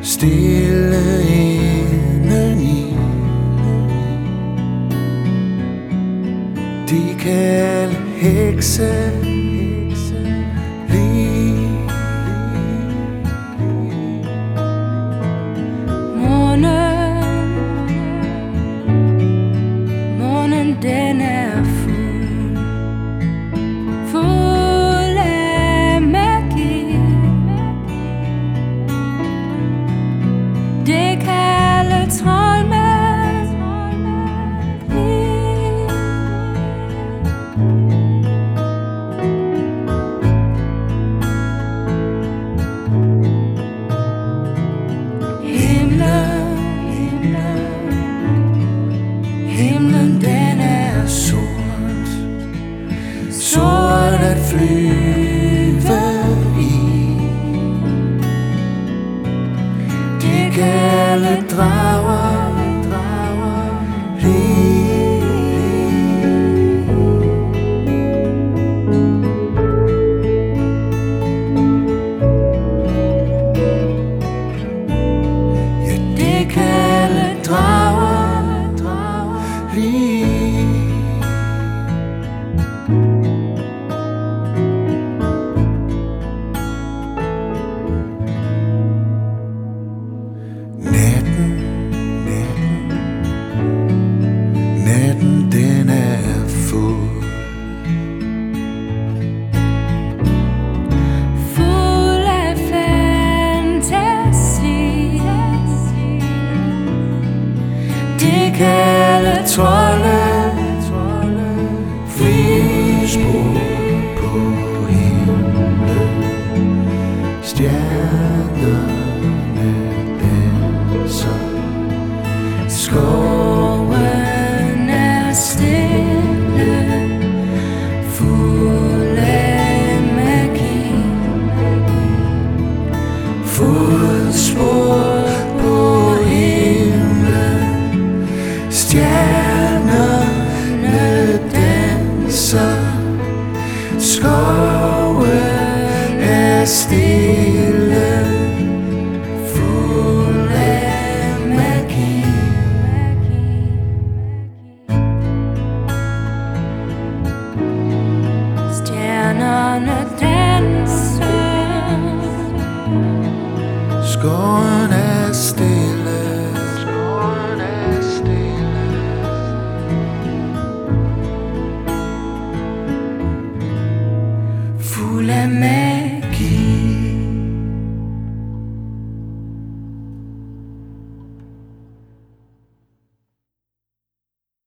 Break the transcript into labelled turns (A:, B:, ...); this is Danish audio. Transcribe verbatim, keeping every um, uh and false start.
A: stille indeni. De kan hekse lige.
B: Månen, månen den er fuld, fuld af magi. Det kalder troldmagi. Himlen den er sort, sort at flyve i. De kalder drager, drager lige. Ja, de kalder drager, drager lige. Natten, natten, natten den er fuld, fuld af fantasi.
A: de kalder trolde, flyspor på himlen, stjernerne danser,
B: Skoven er stille, fuld af magi.
A: fodspor på himlen, stjernerne danser, skoven er stille, fuld af magi.
B: Stjernerne danser,
A: skoven er stille, skoven er stille,
B: fuld af magi.